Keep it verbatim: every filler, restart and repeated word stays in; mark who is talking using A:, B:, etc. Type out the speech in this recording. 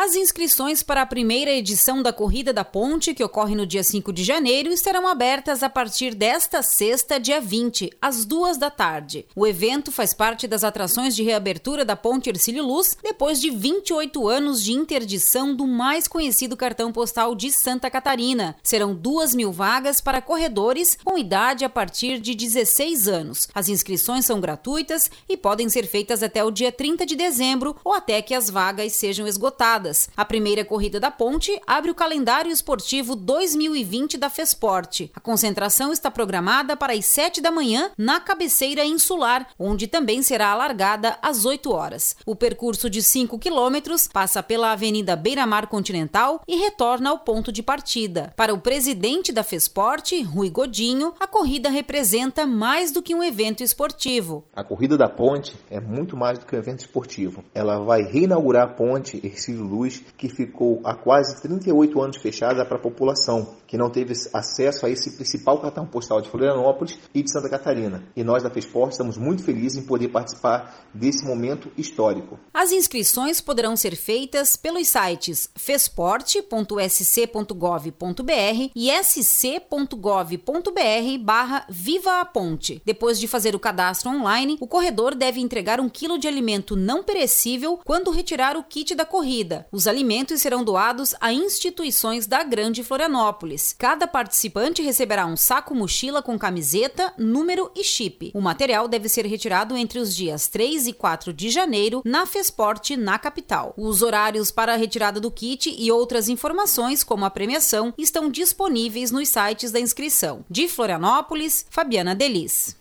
A: As inscrições para a primeira edição da Corrida da Ponte, que ocorre no dia cinco de janeiro, estarão abertas a partir desta sexta, dia vinte, às duas da tarde. O evento faz parte das atrações de reabertura da Ponte Hercílio Luz, depois de vinte e oito anos de interdição do mais conhecido cartão postal de Santa Catarina. Serão duas mil vagas para corredores com idade a partir de dezesseis anos. As inscrições são gratuitas e podem ser feitas até o dia trinta de dezembro ou até que as vagas sejam esgotadas. A primeira Corrida da Ponte abre o calendário esportivo dois mil e vinte da FESPORT. A concentração está programada para as sete da manhã na cabeceira insular, onde também será alargada às oito horas. O percurso de cinco quilômetros passa pela Avenida Beira-Mar Continental e retorna ao ponto de partida. Para o presidente da FESPORT, Rui Godinho, a corrida representa mais do que um evento esportivo.
B: A Corrida da Ponte é muito mais do que um evento esportivo. Ela vai reinaugurar a ponte Hercílio Luz, que ficou há quase trinta e oito anos fechada para a população, que não teve acesso a esse principal cartão postal de Florianópolis e de Santa Catarina. E nós da FESPORT estamos muito felizes em poder participar desse momento histórico.
A: As inscrições poderão ser feitas pelos sites fesport ponto s c ponto gov ponto b r e s c ponto gov ponto b r barra Viva a Ponte. Depois de fazer o cadastro online, o corredor deve entregar um quilo de alimento não perecível quando retirar o kit da corrida. Os alimentos serão doados a instituições da Grande Florianópolis. Cada participante receberá um saco-mochila com camiseta, número e chip. O material deve ser retirado entre os dias três e quatro de janeiro na FESPORT, na capital. Os horários para a retirada do kit e outras informações, como a premiação, estão disponíveis nos sites da inscrição. De Florianópolis, Fabiana Delis.